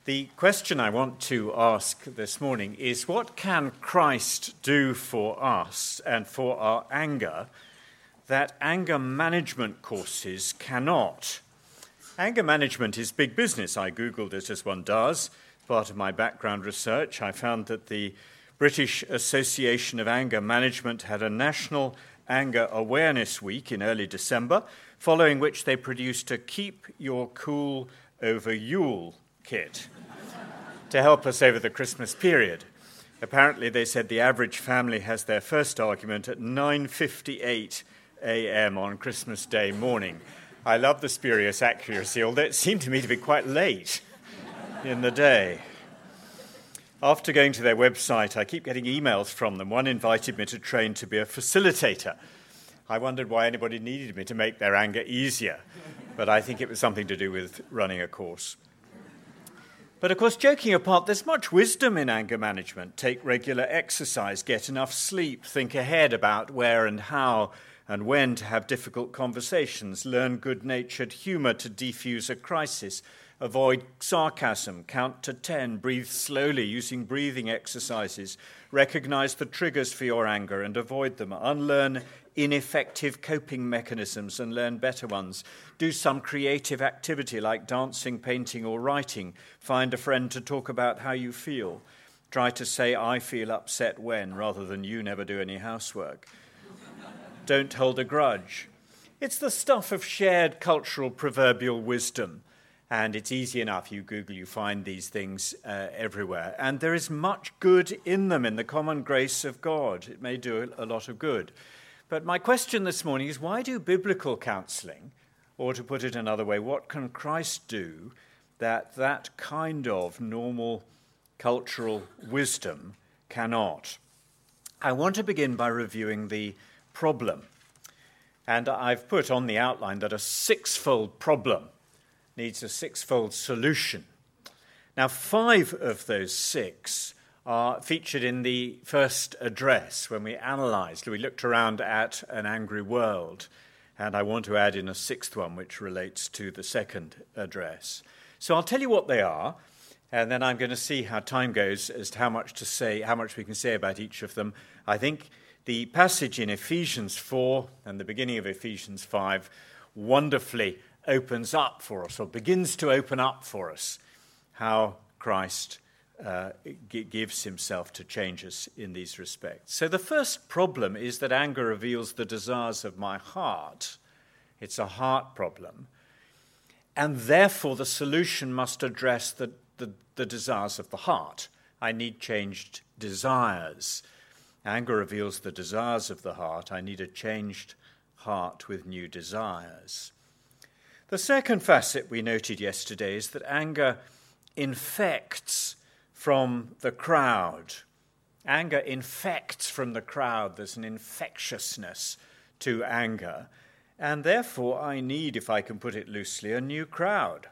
The question I want to ask this morning is, what can Christ do for us and for our anger that anger management courses cannot? Anger management is big business. I Googled it, as one does. Part of my background research, I found that the British Association of Anger Management had a National Anger Awareness Week in early December, following which they produced a Keep Your Cool Over Yule kit to help us over the Christmas period. Apparently, they said the average family has their first argument at 9:58 a.m. on Christmas Day morning. I love the spurious accuracy, although it seemed to me to be quite late in the day. After going to their website, I keep getting emails from them. One invited me to train to be a facilitator. I wondered why anybody needed me to make their anger easier, but I think it was something to do with running a course. But of course, joking apart, there's much wisdom in anger management. Take regular exercise, get enough sleep, think ahead about where and how and when to have difficult conversations, learn good-natured humour to defuse a crisis, avoid sarcasm, count to 10, breathe slowly using breathing exercises, recognize the triggers for your anger and avoid them, unlearn ineffective coping mechanisms and learn better ones, do some creative activity like dancing, painting or writing, find a friend to talk about how you feel, try to say I feel upset when rather than you never do any housework. Don't hold a grudge. It's the stuff of shared cultural proverbial wisdom. And it's easy enough. You Google, you find these things everywhere. And there is much good in them, in the common grace of God. It may do a lot of good. But my question this morning is, why do biblical counseling, or to put it another way, what can Christ do that kind of normal cultural wisdom cannot? I want to begin by reviewing the problem. And I've put on the outline that a sixfold problem needs a sixfold solution. Now, 5 of those 6 are featured in the first address when we looked around at an angry world, and I want to add in a 6th one which relates to the second address. So I'll tell you what they are, and then I'm going to see how time goes as to how much we can say about each of them. I think the passage in Ephesians 4 and the beginning of Ephesians 5 wonderfully opens up for us, or begins to open up for us, how Christ gives himself to change us in these respects. So the first problem is that anger reveals the desires of my heart. It's a heart problem. And therefore the solution must address the desires of the heart. I need changed desires. Anger reveals the desires of the heart. I need a changed heart with new desires. The second facet we noted yesterday is that anger infects from the crowd. Anger infects from the crowd. There's an infectiousness to anger. And therefore I need, if I can put it loosely, a new crowd.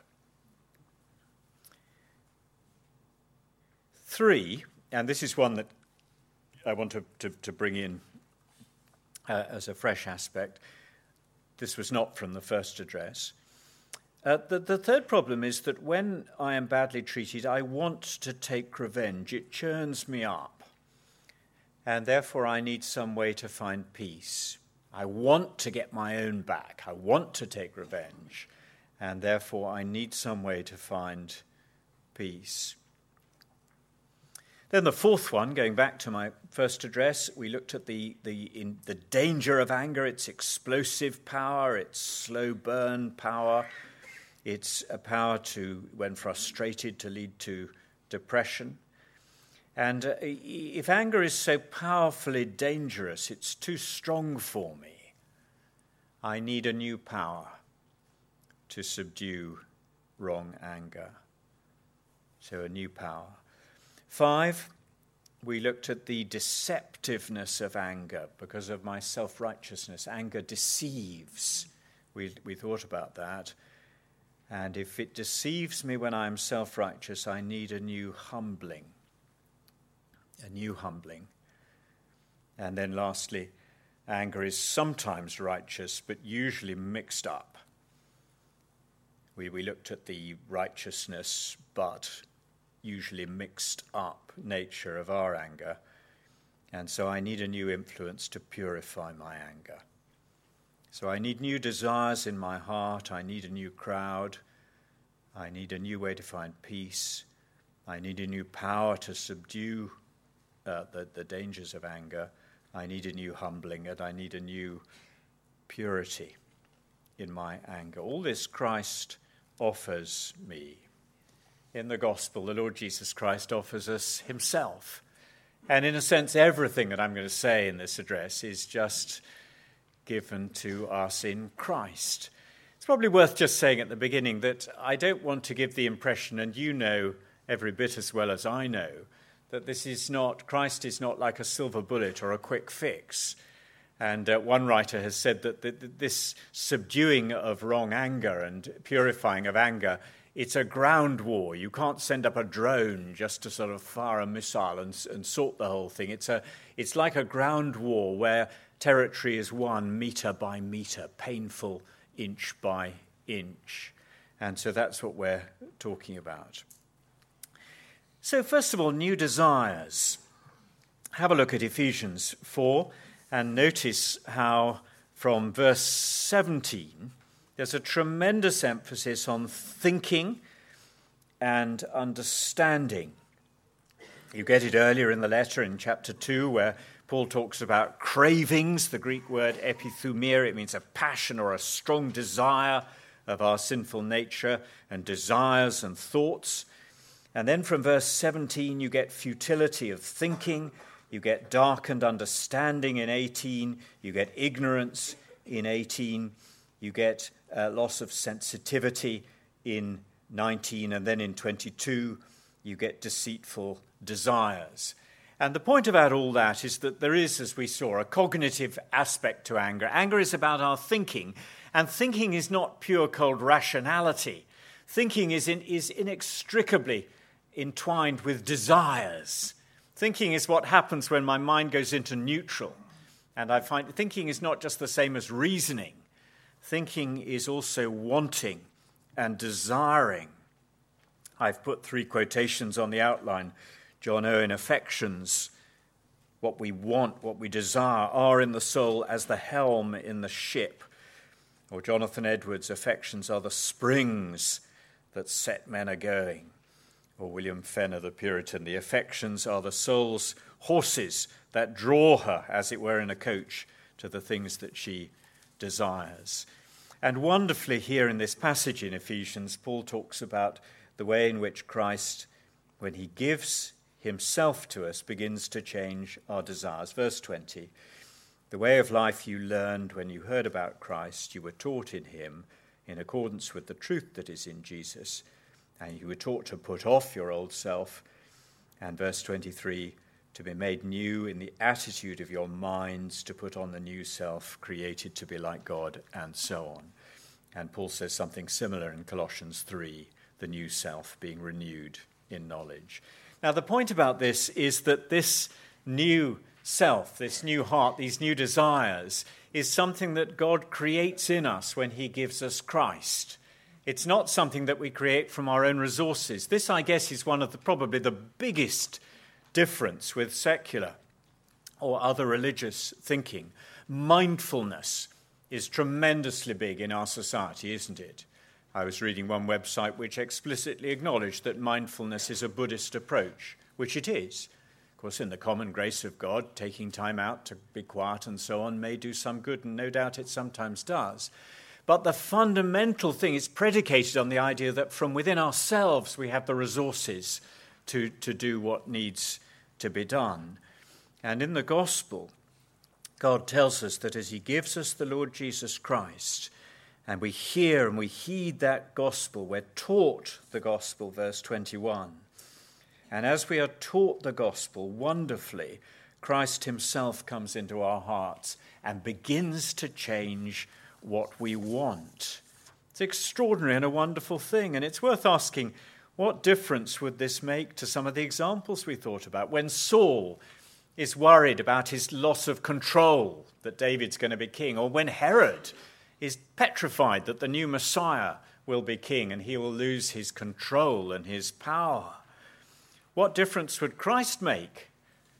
3, and this is one that I want to bring in as a fresh aspect. This was not from the first address. The third problem is that when I am badly treated, I want to take revenge. It churns me up. And therefore I need some way to find peace. I want to get my own back. I want to take revenge. And therefore I need some way to find peace. Then the fourth one, going back to my first address, we looked at the danger of anger, its explosive power, its slow burn power. It's a power to, when frustrated, to lead to depression. And if anger is so powerfully dangerous, it's too strong for me. I need a new power to subdue wrong anger. So a new power. 5, we looked at the deceptiveness of anger because of my self-righteousness. Anger deceives. We thought about that. And if it deceives me when I am self-righteous, I need a new humbling. A new humbling. And then lastly, anger is sometimes righteous, but usually mixed up. We looked at the righteousness, but usually mixed up nature of our anger. And so I need a new influence to purify my anger. So I need new desires in my heart. I need a new crowd. I need a new way to find peace. I need a new power to subdue the dangers of anger. I need a new humbling, and I need a new purity in my anger. All this Christ offers me. In the gospel, the Lord Jesus Christ offers us himself. And in a sense, everything that I'm going to say in this address is just given to us in Christ. It's probably worth just saying at the beginning that I don't want to give the impression, and you know every bit as well as I know, that Christ is not like a silver bullet or a quick fix. And one writer has said that this subduing of wrong anger and purifying of anger, it's a ground war. You can't send up a drone just to sort of fire a missile and sort the whole thing. It's like a ground war where territory is won metre by metre, painful inch by inch. And so that's what we're talking about. So first of all, new desires. Have a look at Ephesians 4 and notice how from verse 17 there's a tremendous emphasis on thinking and understanding. You get it earlier in the letter in chapter 2 where Paul talks about cravings, the Greek word epithumia. It means a passion or a strong desire of our sinful nature, and desires and thoughts. And then from verse 17 you get futility of thinking, you get darkened understanding in 18, you get ignorance in 18, you get loss of sensitivity in 19, and then in 22 you get deceitful desires. And the point about all that is that there is, as we saw, a cognitive aspect to anger. Anger is about our thinking, and thinking is not pure cold rationality. Thinking is inextricably entwined with desires. Thinking is what happens when my mind goes into neutral. And I find thinking is not just the same as reasoning. Thinking is also wanting and desiring. I've put 3 quotations on the outline. John Owen, affections, what we want, what we desire, are in the soul as the helm in the ship. Or Jonathan Edwards, affections are the springs that set men a-going. Or William Fenner, the Puritan, the affections are the soul's horses that draw her, as it were in a coach, to the things that she desires. And wonderfully here in this passage in Ephesians, Paul talks about the way in which Christ, when he gives himself to us, begins to change our desires. Verse 20, the way of life you learned when you heard about Christ, you were taught in him in accordance with the truth that is in Jesus, and you were taught to put off your old self. And verse 23, to be made new in the attitude of your minds, to put on the new self, created to be like God, and so on. And Paul says something similar in Colossians 3, the new self being renewed in knowledge. Now, the point about this is that this new self, this new heart, these new desires, is something that God creates in us when he gives us Christ. It's not something that we create from our own resources. This, I guess, is one of probably the biggest difference with secular or other religious thinking. Mindfulness is tremendously big in our society, isn't it? I was reading one website which explicitly acknowledged that mindfulness is a Buddhist approach, which it is. Of course, in the common grace of God, taking time out to be quiet and so on may do some good, and no doubt it sometimes does. But the fundamental thing is predicated on the idea that from within ourselves we have the resources to do what needs to be done. And in the gospel, God tells us that as he gives us the Lord Jesus Christ, and we hear and we heed that gospel, we're taught the gospel, verse 21. And as we are taught the gospel wonderfully, Christ himself comes into our hearts and begins to change what we want. It's extraordinary and a wonderful thing, and it's worth asking, what difference would this make to some of the examples we thought about? When Saul is worried about his loss of control, that David's going to be king, or when Herod is petrified that the new Messiah will be king and he will lose his control and his power. what difference would Christ make?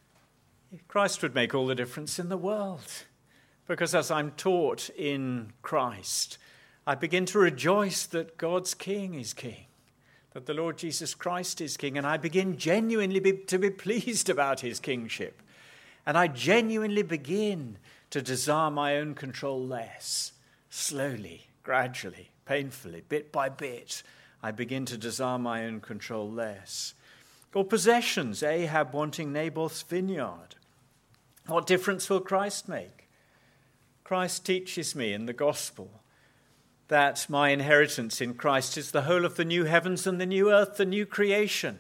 Christ would make all the difference in the world. Because as I'm taught in Christ, I begin to rejoice that God's King is King, that the Lord Jesus Christ is King, and I begin genuinely to be pleased about his kingship. And I genuinely begin to desire my own control less. Slowly, gradually, painfully, bit by bit, I begin to desire my own control less. Or possessions, Ahab wanting Naboth's vineyard. What difference will Christ make? Christ teaches me in the gospel that my inheritance in Christ is the whole of the new heavens and the new earth, the new creation.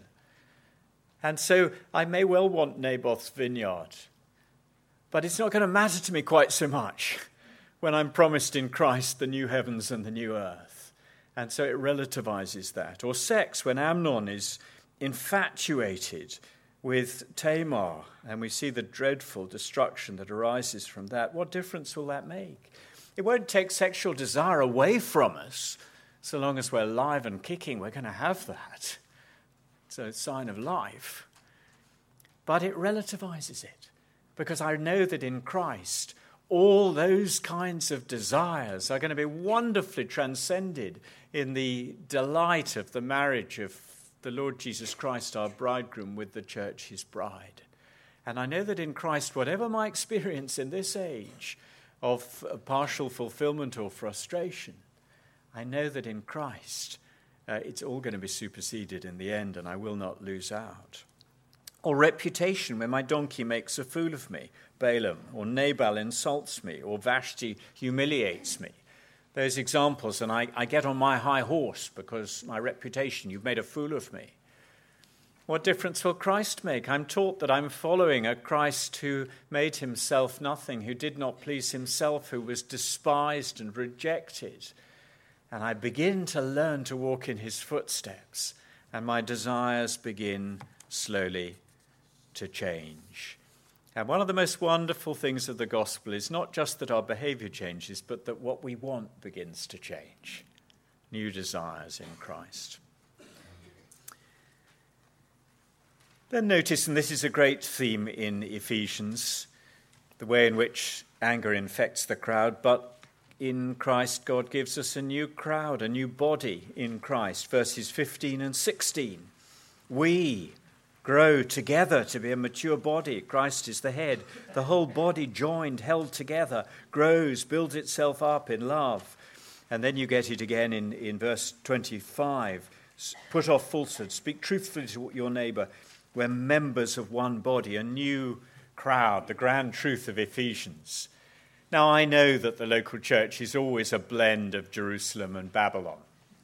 And so I may well want Naboth's vineyard, but it's not going to matter to me quite so much when I'm promised in Christ the new heavens and the new earth. And so it relativizes that. Or sex, when Amnon is infatuated with Tamar, and we see the dreadful destruction that arises from that. What difference will that make? It won't take sexual desire away from us. So long as we're alive and kicking, we're going to have that. It's a sign of life. But it relativizes it, because I know that in Christ, all those kinds of desires are going to be wonderfully transcended in the delight of the marriage of the Lord Jesus Christ, our bridegroom, with the church, his bride. And I know that in Christ, whatever my experience in this age of partial fulfillment or frustration, I know that in Christ, it's all going to be superseded in the end, and I will not lose out. Or reputation, when my donkey makes a fool of me, Balaam, or Nabal insults me, or Vashti humiliates me. Those examples, and I get on my high horse because my reputation, you've made a fool of me. What difference will Christ make? I'm taught that I'm following a Christ who made himself nothing, who did not please himself, who was despised and rejected. And I begin to learn to walk in his footsteps, and my desires begin slowly to change. And one of the most wonderful things of the gospel is not just that our behavior changes, but that what we want begins to change. New desires in Christ. Then notice, and this is a great theme in Ephesians, the way in which anger infects the crowd, but in Christ God gives us a new crowd, a new body in Christ. Verses 15 and 16. We grow together to be a mature body. Christ is the head. The whole body joined, held together, grows, builds itself up in love. And then you get it again in verse 25. Put off falsehood, speak truthfully to your neighbour. We're members of one body, a new crowd, the grand truth of Ephesians. Now, I know that the local church is always a blend of Jerusalem and Babylon.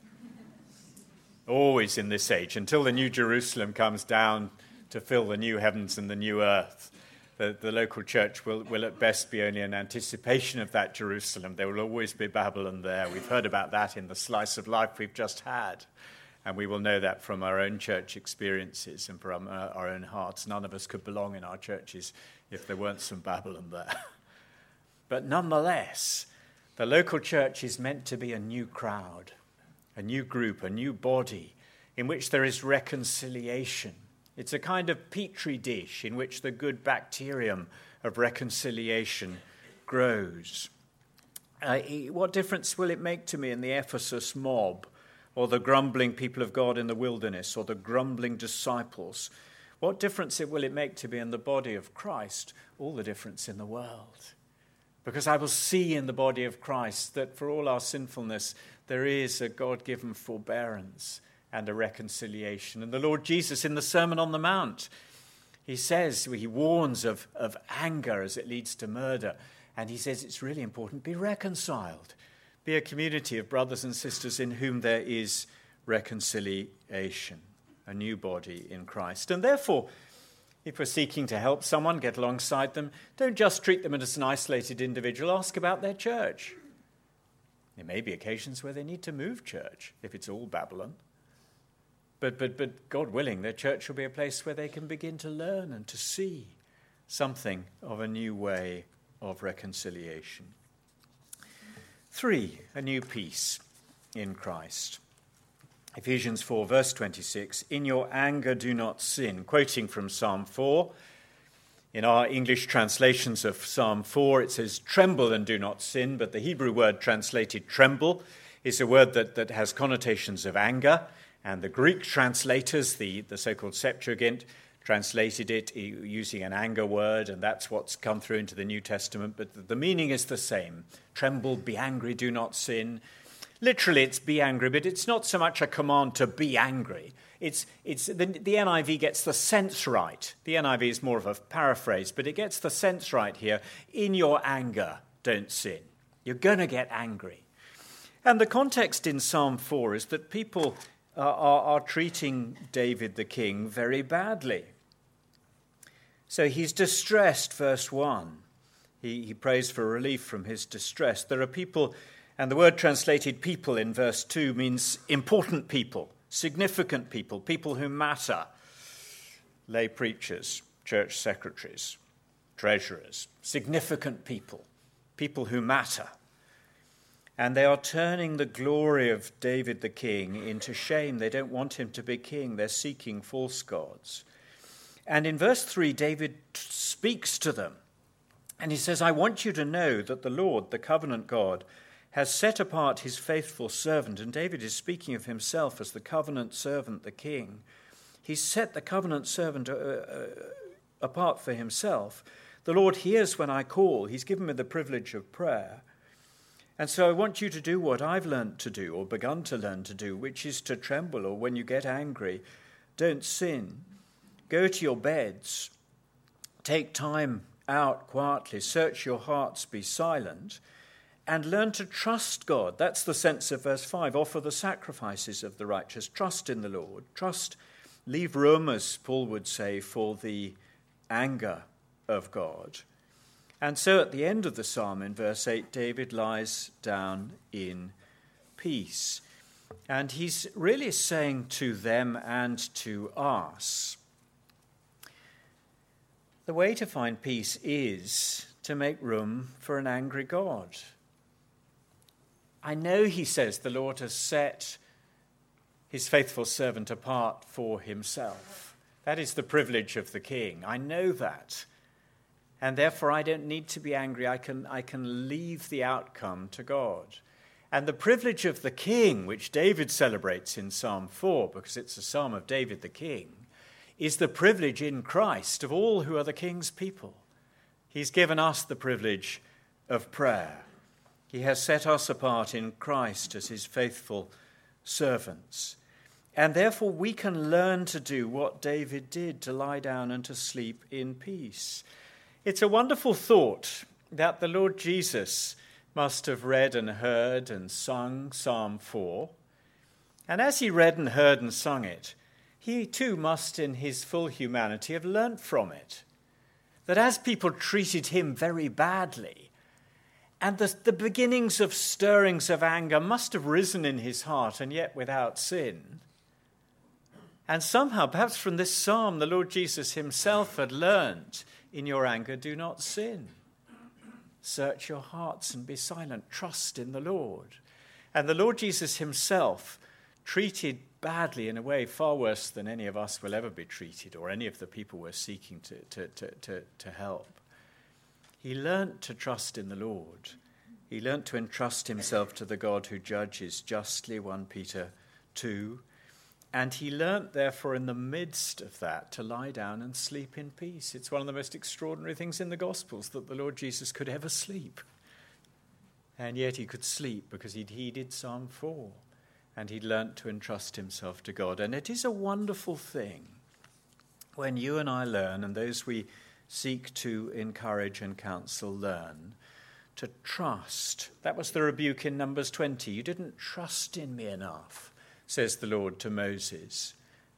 Always in this age, until the new Jerusalem comes down to fill the new heavens and the new earth. The local church will at best be only an anticipation of that Jerusalem. There will always be Babylon there. We've heard about that in the slice of life we've just had. And we will know that from our own church experiences and from our own hearts. None of us could belong in our churches if there weren't some Babylon there. But nonetheless, the local church is meant to be a new crowd, a new group, a new body in which there is reconciliation. It's a kind of petri dish in which the good bacterium of reconciliation grows. What difference will it make to me in the Ephesus mob, or the grumbling people of God in the wilderness, or the grumbling disciples? What difference will it make to me in the body of Christ? All the difference in the world. Because I will see in the body of Christ that for all our sinfulness, there is a God-given forbearance and a reconciliation. And the Lord Jesus in the Sermon on the Mount, he says, he warns of anger as it leads to murder. And he says it's really important, be reconciled. Be a community of brothers and sisters in whom there is reconciliation, a new body in Christ. And therefore, if we're seeking to help someone, get alongside them, don't just treat them as an isolated individual. Ask about their church. There may be occasions where they need to move church, if it's all Babylon. But God willing, their church will be a place where they can begin to learn and to see something of a new way of reconciliation. 3, a new peace in Christ. Ephesians 4, verse 26, "In your anger do not sin," quoting from Psalm 4. In our English translations of Psalm 4, it says, "Tremble and do not sin," but the Hebrew word translated tremble is a word that has connotations of anger, and the Greek translators, the so-called Septuagint, translated it using an anger word, and that's what's come through into the New Testament, but the meaning is the same. Tremble, be angry, do not sin. Literally, it's be angry, but it's not so much a command to be angry. The NIV gets the sense right. The NIV is more of a paraphrase, but it gets the sense right here. In your anger, don't sin. You're going to get angry. And the context in Psalm 4 is that people are treating David the king very badly. So he's distressed, verse 1. He prays for relief from his distress. There are people, and the word translated people in verse 2 means important people, significant people, people who matter. Lay preachers, church secretaries, treasurers, significant people, people who matter. And they are turning the glory of David the king into shame. They don't want him to be king. They're seeking false gods. And in verse 3, David speaks to them. And he says, "I want you to know that the Lord, the covenant God, has set apart his faithful servant." And David is speaking of himself as the covenant servant, the king. He's set the covenant servant apart for himself. The Lord hears when I call. He's given me the privilege of prayer. And so I want you to do what I've learnt to do, or begun to learn to do, which is to tremble, or when you get angry, don't sin. Go to your beds. Take time out quietly. Search your hearts, be silent. And learn to trust God. That's the sense of verse 5. Offer the sacrifices of the righteous. Trust in the Lord. Trust, leave room, as Paul would say, for the anger of God. And so at the end of the psalm, in verse 8, David lies down in peace. And he's really saying to them and to us, the way to find peace is to make room for an angry God. I know, he says, the Lord has set his faithful servant apart for himself. That is the privilege of the king. I know that. And therefore I don't need to be angry. I can leave the outcome to God. And the privilege of the king, which David celebrates in Psalm 4, because it's a psalm of David the king, is the privilege in Christ of all who are the king's people. He's given us the privilege of prayer. He has set us apart in Christ as his faithful servants. And therefore we can learn to do what David did, to lie down and to sleep in peace. It's a wonderful thought that the Lord Jesus must have read and heard and sung Psalm 4. And as he read and heard and sung it, he too must in his full humanity have learnt from it. That as people treated him very badly, and the beginnings of stirrings of anger must have risen in his heart, and yet without sin. And somehow, perhaps from this psalm, the Lord Jesus himself had learned, in your anger, do not sin. Search your hearts and be silent. Trust in the Lord. And the Lord Jesus himself, treated badly in a way far worse than any of us will ever be treated, or any of the people we're seeking to help. He learnt to trust in the Lord. He learnt to entrust himself to the God who judges justly, 1 Peter 2. And he learnt, therefore, in the midst of that, to lie down and sleep in peace. It's one of the most extraordinary things in the Gospels, that the Lord Jesus could ever sleep. And yet he could sleep because he'd heeded Psalm 4. And he'd learnt to entrust himself to God. And it is a wonderful thing when you and I learn, and those we seek to encourage and counsel learn, to trust. That was the rebuke in Numbers 20. You didn't trust in me enough, says the Lord to Moses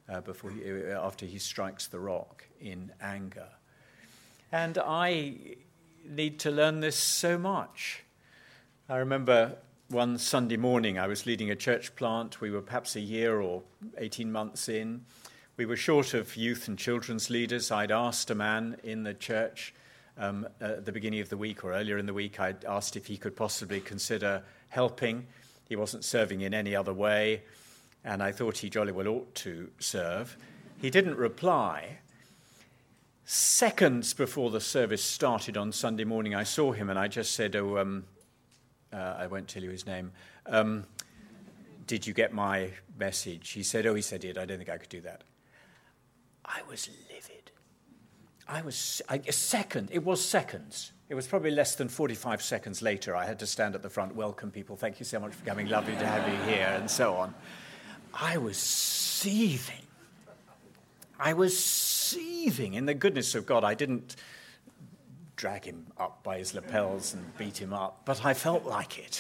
after he strikes the rock in anger. And I need to learn this so much. I remember one Sunday morning I was leading a church plant. We were perhaps a year or 18 months in. We were short of youth and children's leaders. I'd asked a man in the church at the beginning of the week or earlier in the week, I'd asked if he could possibly consider helping. He wasn't serving in any other way. and I thought he jolly well ought to serve. He didn't reply. Seconds before the service started on Sunday morning, I saw him and I just said, I won't tell you his name, did you get my message? He said, he did. I don't think I could do that. I was livid. It was seconds. It was probably less than 45 seconds later. I had to stand at the front, welcome people, thank you so much for coming, lovely to have you here, and so on. I was seething. In the goodness of God. I didn't drag him up by his lapels and beat him up, but I felt like it.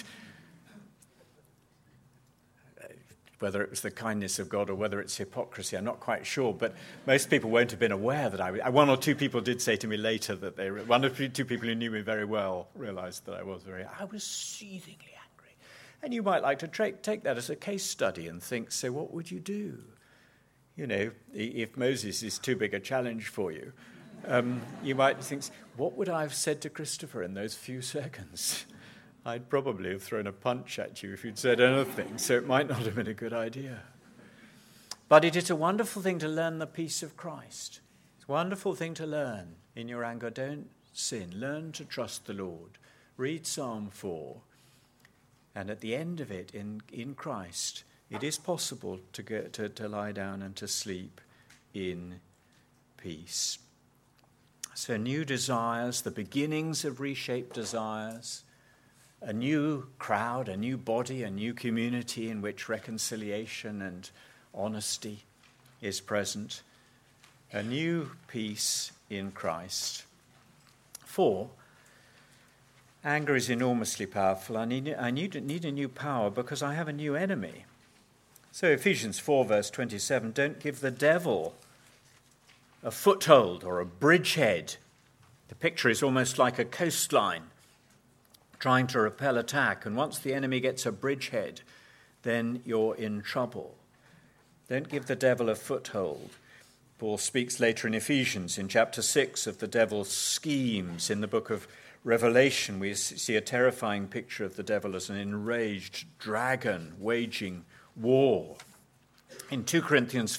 Whether it was the kindness of God or whether it's hypocrisy, I'm not quite sure, but most people won't have been aware that one or two people did say to me later that one or two people who knew me very well realized that I was seethingly angry. And you might like to take that as a case study and think, so what would you do? You know, if Moses is too big a challenge for you, you might think, what would I have said to Christopher in those few seconds? I'd probably have thrown a punch at you if you'd said anything, so it might not have been a good idea. But it is a wonderful thing to learn the peace of Christ. It's a wonderful thing to learn in your anger. Don't sin. Learn to trust the Lord. Read Psalm 4. And at the end of it, in Christ, it is possible to lie down and to sleep in peace. So new desires, the beginnings of reshaped desires, a new crowd, a new body, a new community in which reconciliation and honesty is present, a new peace in Christ. 4, anger is enormously powerful. I need a new power because I have a new enemy. So Ephesians 4 verse 27, don't give the devil a foothold or a bridgehead. The picture is almost like a coastline trying to repel attack, and once the enemy gets a bridgehead, then you're in trouble. Don't give the devil a foothold. Paul speaks later in Ephesians, in chapter 6, of the devil's schemes. In the book of Revelation, we see a terrifying picture of the devil as an enraged dragon waging war. In 2 Corinthians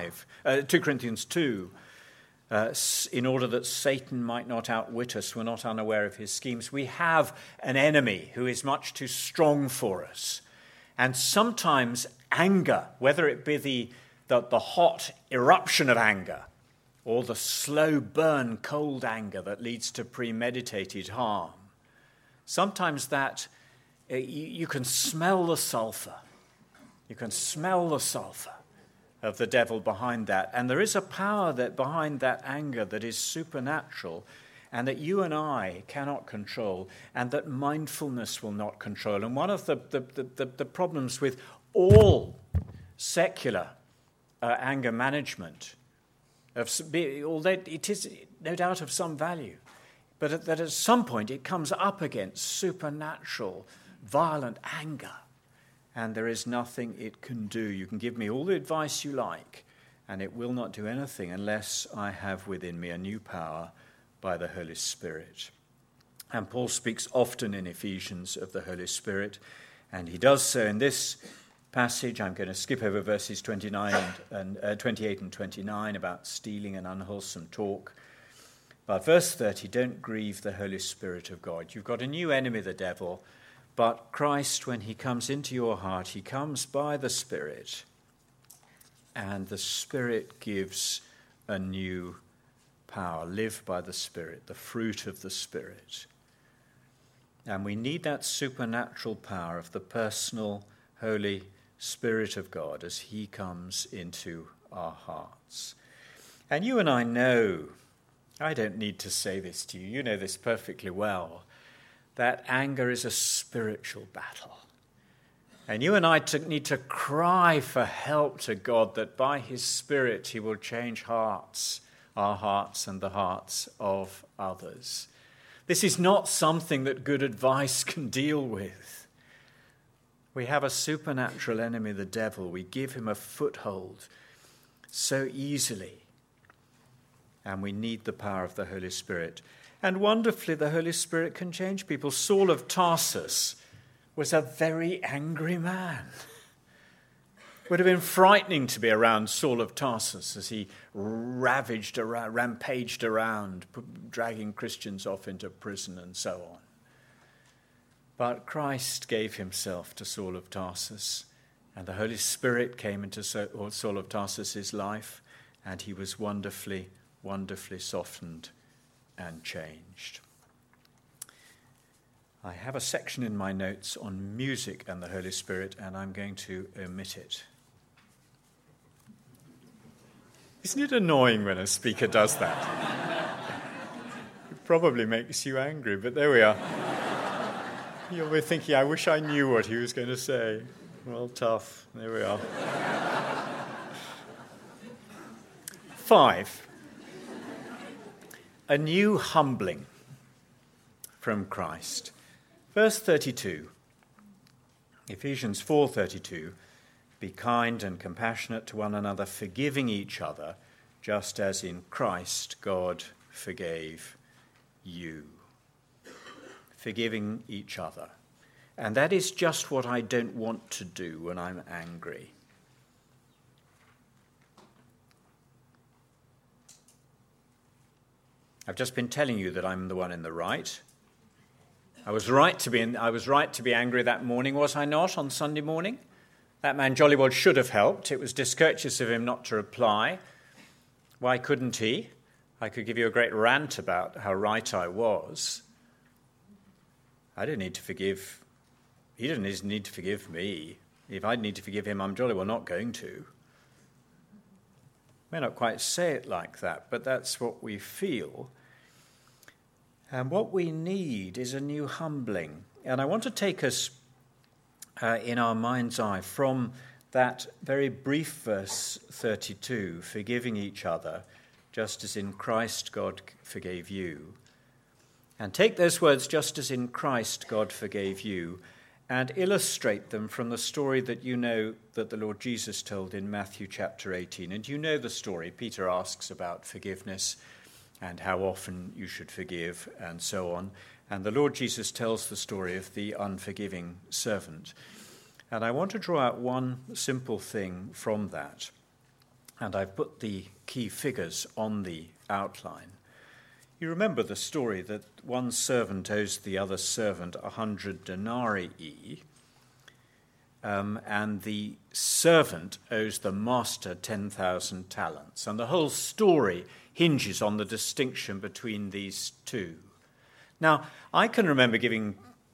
2, in order that Satan might not outwit us, we're not unaware of his schemes. We have an enemy who is much too strong for us. And sometimes anger, whether it be the hot eruption of anger or the slow burn, cold anger that leads to premeditated harm, sometimes that you can smell the sulfur. You can smell the sulfur of the devil behind that. And there is a power that behind that anger that is supernatural and that you and I cannot control and that mindfulness will not control. And one of the problems with all secular anger management, although it is no doubt of some value, but that at some point it comes up against supernatural, violent anger. And there is nothing it can do. You can give me all the advice you like, and it will not do anything unless I have within me a new power by the Holy Spirit. And Paul speaks often in Ephesians of the Holy Spirit, and he does so in this passage. I'm going to skip over verses 28 and 29 about stealing and unwholesome talk. But verse 30, don't grieve the Holy Spirit of God. You've got a new enemy, the devil. But Christ, when he comes into your heart, he comes by the Spirit, and the Spirit gives a new power. Live by the Spirit, the fruit of the Spirit. And we need that supernatural power of the personal, Holy Spirit of God as he comes into our hearts. And you and I know, I don't need to say this to you, you know this perfectly well, that anger is a spiritual battle. And you and I need to cry for help to God that by his Spirit he will change hearts, our hearts and the hearts of others. This is not something that good advice can deal with. We have a supernatural enemy, the devil. We give him a foothold so easily. And we need the power of the Holy Spirit. And wonderfully, the Holy Spirit can change people. Saul of Tarsus was a very angry man. Would have been frightening to be around Saul of Tarsus as he rampaged around, dragging Christians off into prison and so on. But Christ gave himself to Saul of Tarsus, and the Holy Spirit came into Saul of Tarsus' life, and he was wonderfully, wonderfully softened and changed. I have a section in my notes on music and the Holy Spirit, and I'm going to omit it. Isn't it annoying when a speaker does that? It probably makes you angry, but there we are. You'll be thinking, I wish I knew what he was going to say. Well, tough. There we are. 5. A new humbling from Christ. Verse 32, Ephesians 4:32, be kind and compassionate to one another, forgiving each other, just as in Christ God forgave you. Forgiving each other. And that is just what I don't want to do when I'm angry. I've just been telling you that I'm the one in the right. I was right to be angry that morning, was I not, on Sunday morning? That man jolly well should have helped. It was discourteous of him not to reply. Why couldn't he? I could give you a great rant about how right I was. I didn't need to forgive. He didn't need to forgive me. If I need to forgive him, I'm jolly well not going to. May not quite say it like that, but that's what we feel. And what we need is a new humbling. And I want to take us in our mind's eye from that very brief verse 32, forgiving each other, just as in Christ God forgave you. And take those words, just as in Christ God forgave you, and illustrate them from the story that you know that the Lord Jesus told in Matthew chapter 18. And you know the story. Peter asks about forgiveness and how often you should forgive, and so on. And the Lord Jesus tells the story of the unforgiving servant. And I want to draw out one simple thing from that. And I've put the key figures on the outline. You remember the story that one servant owes the other servant 100 denarii, and the servant owes the master 10,000 talents. And the whole story hinges on the distinction between these two. Now, I can remember giving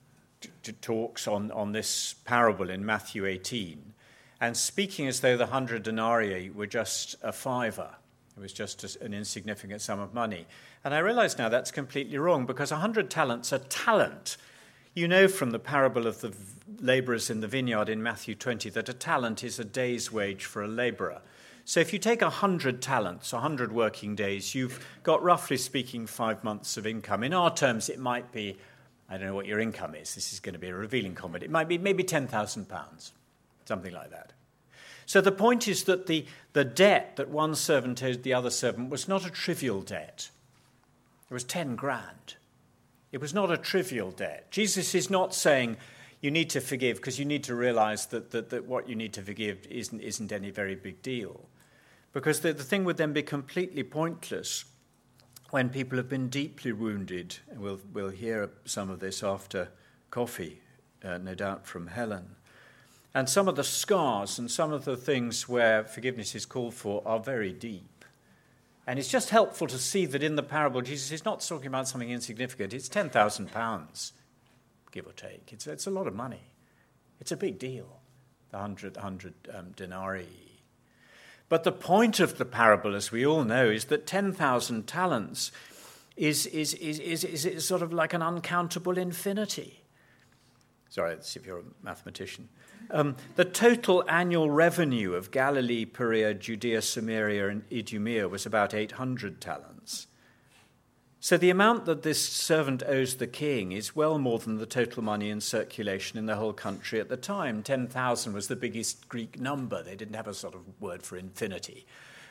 talks on this parable in Matthew 18 and speaking as though the 100 denarii were just a fiver. It was just an insignificant sum of money. And I realize now that's completely wrong, because 100 talents are talent. You know from the parable of the labourers in the vineyard in Matthew 20 that a talent is a day's wage for a labourer. So if you take 100 talents, 100 working days, you've got, roughly speaking, 5 months of income. In our terms, it might be, I don't know what your income is. This is going to be a revealing comment. It might be maybe £10,000, something like that. So the point is that the debt that one servant owed the other servant was not a trivial debt. It was 10 grand. It was not a trivial debt. Jesus is not saying you need to forgive because you need to realize that what you need to forgive isn't any very big deal. Because the thing would then be completely pointless when people have been deeply wounded. And we'll hear some of this after coffee, no doubt from Helen. And some of the scars and some of the things where forgiveness is called for are very deep. And it's just helpful to see that in the parable, Jesus is not talking about something insignificant. It's £10,000, give or take. It's a lot of money. It's a big deal, the 100 denarii. But the point of the parable, as we all know, is that 10,000 talents is sort of like an uncountable infinity. Sorry, let's see if you're a mathematician. The total annual revenue of Galilee, Perea, Judea, Samaria, and Idumea was about 800 talents. So the amount that this servant owes the king is well more than the total money in circulation in the whole country at the time. 10,000 was the biggest Greek number. They didn't have a sort of word for infinity.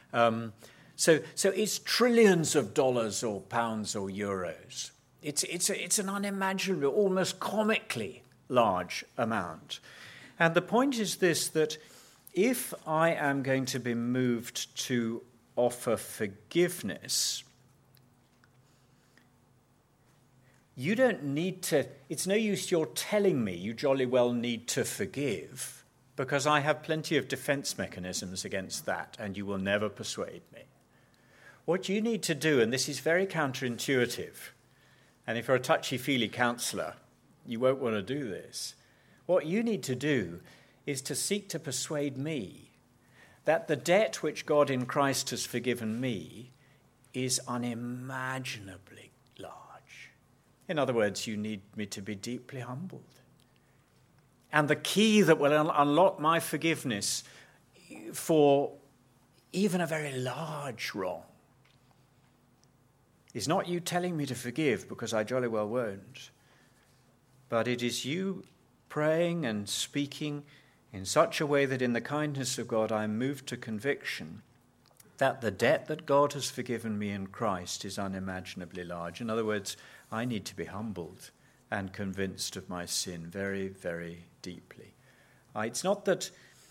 So it's trillions of dollars or pounds or euros. It's an unimaginable, almost comically large amount. And the point is this, that if I am going to be moved to offer forgiveness, you don't need to, it's no use you're telling me you jolly well need to forgive, because I have plenty of defense mechanisms against that, and you will never persuade me. What you need to do, and this is very counterintuitive, and if you're a touchy-feely counsellor, you won't want to do this. What you need to do is to seek to persuade me that the debt which God in Christ has forgiven me is unimaginably large. In other words, you need me to be deeply humbled. And the key that will unlock my forgiveness for even a very large wrong is not you telling me to forgive, because I jolly well won't, but it is you praying and speaking in such a way that in the kindness of God I am moved to conviction that the debt that God has forgiven me in Christ is unimaginably large. In other words, I need to be humbled and convinced of my sin very, very deeply. It's not that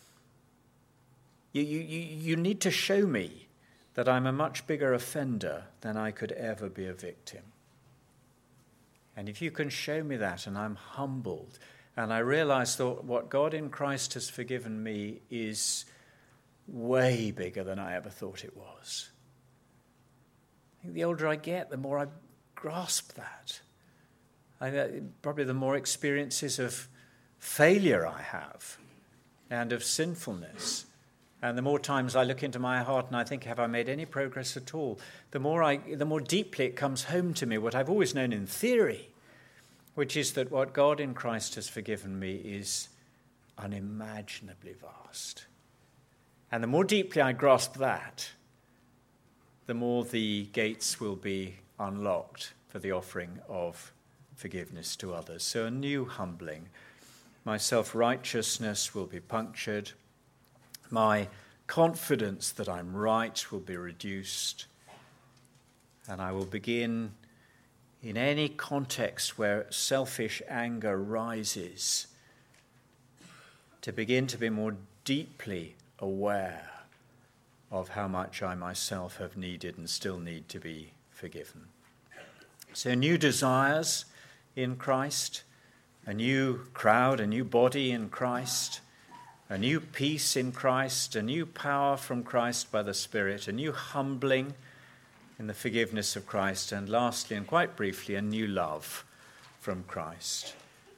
you need to show me that I'm a much bigger offender than I could ever be a victim. And if you can show me that, and I'm humbled, and I realize that what God in Christ has forgiven me is way bigger than I ever thought it was. I think the older I get, the more I grasp that. Probably the more experiences of failure I have and of sinfulness. And the more times I look into my heart and I think, have I made any progress at all? The more deeply it comes home to me what I've always known in theory, which is that what God in Christ has forgiven me is unimaginably vast. And the more deeply I grasp that, the more the gates will be unlocked for the offering of forgiveness to others. So a new humbling. My self-righteousness will be punctured. My confidence that I'm right will be reduced. And I will begin, in any context where selfish anger rises, to begin to be more deeply aware of how much I myself have needed and still need to be forgiven. So new desires in Christ, a new crowd, a new body in Christ, a new peace in Christ, a new power from Christ by the Spirit, a new humbling in the forgiveness of Christ, and lastly, and quite briefly, a new love from Christ.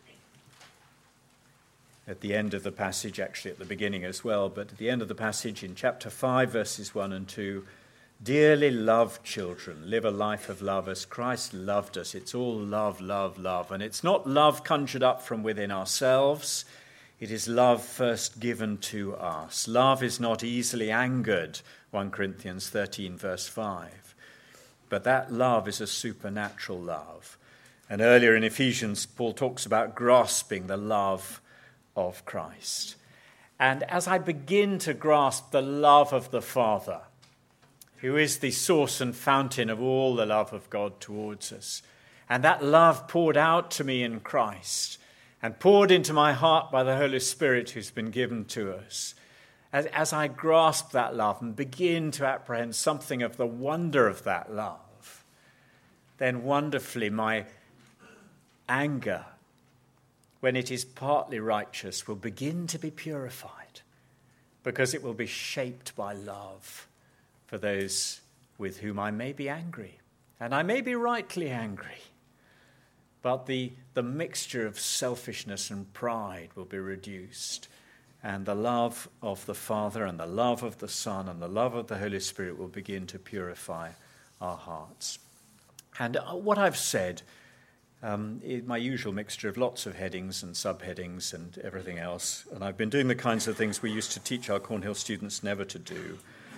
At the end of the passage, actually at the beginning as well, but at the end of the passage in chapter 5, verses 1 and 2, dearly loved children, live a life of love as Christ loved us. It's all love, love, love. And it's not love conjured up from within ourselves. It is love first given to us. Love is not easily angered, 1 Corinthians 13, verse 5. But that love is a supernatural love. And earlier in Ephesians, Paul talks about grasping the love of Christ. And as I begin to grasp the love of the Father, who is the source and fountain of all the love of God towards us, and that love poured out to me in Christ, and poured into my heart by the Holy Spirit who's been given to us, as I grasp that love and begin to apprehend something of the wonder of that love, then wonderfully my anger, when it is partly righteous, will begin to be purified, because it will be shaped by love for those with whom I may be angry, and I may be rightly angry. But the mixture of selfishness and pride will be reduced, and the love of the Father and the love of the Son and the love of the Holy Spirit will begin to purify our hearts. And what I've said is my usual mixture of lots of headings and subheadings and everything else, and I've been doing the kinds of things we used to teach our Cornhill students never to do.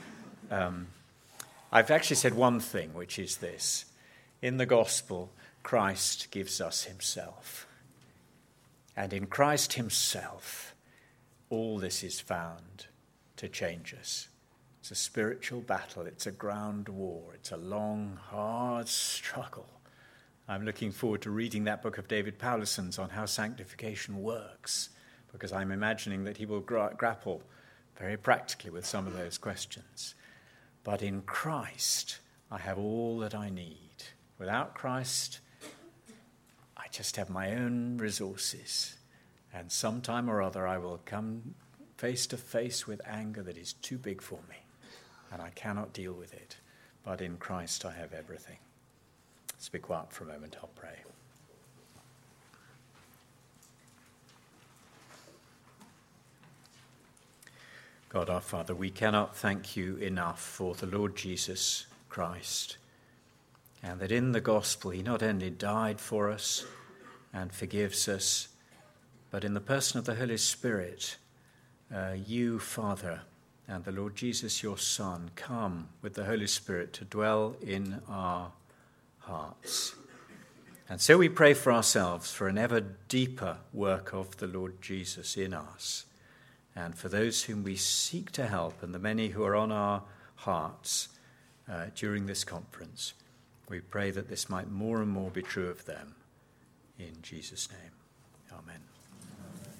I've actually said one thing, which is this. In the gospel, Christ gives us himself. And in Christ himself, all this is found to change us. It's a spiritual battle. It's a ground war. It's a long, hard struggle. I'm looking forward to reading that book of David Powlison's on how sanctification works, because I'm imagining that he will grapple very practically with some of those questions. But in Christ, I have all that I need. Without Christ, I just have my own resources. And sometime or other, I will come face to face with anger that is too big for me, and I cannot deal with it. But in Christ, I have everything. Let's be quiet for a moment. I'll pray. God our Father, we cannot thank you enough for the Lord Jesus Christ, and that in the gospel he not only died for us and forgives us, but in the person of the Holy Spirit, you, Father, and the Lord Jesus, your Son, come with the Holy Spirit to dwell in our hearts. And so we pray for ourselves for an ever deeper work of the Lord Jesus in us, and for those whom we seek to help and the many who are on our hearts during this conference. We pray that this might more and more be true of them. In Jesus' name, amen.